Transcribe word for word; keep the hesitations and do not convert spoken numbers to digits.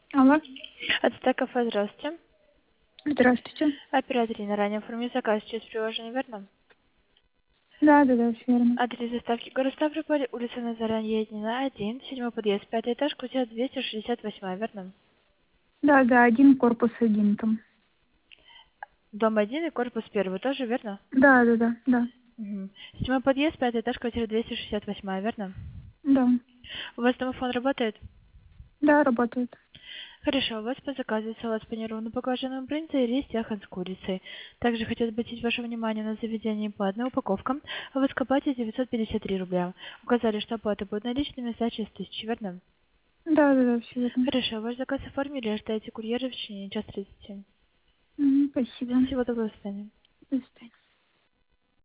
Алло, Ацтек кафе, здравствуйте. здравствуйте. Оператор на ранее оформил заказ через приложение, верно? Да, да, да, все верно. Адрес доставки город Ставрополь, улица Назарян, Едина, один, седьмой подъезд, пятый этаж, квартира двести шестьдесят восемь, верно? Да, да, один корпус один там. Дом один и корпус первый, тоже верно? Да, да, да, да, Угу. Седьмой подъезд, пятый этаж, квартира двести шестьдесят восемь, верно? да, У вас домофон работает? да, работает. Хорошо, у вас по заказу салат с панированным баклажаном брынза и рис яхан с курицей. Также хотел обратить ваше внимание на заведение по одной упаковкам, а в оплате девятьсот пятьдесят три рубля. Указали, что оплата будет наличными, сдача с тысячи, верно? Да, да, да, все верно. Хорошо, ваш заказ оформили, ожидаете курьера в течение час тридцати. Мгм, спасибо. Всего доброго, до свидания. До свидания.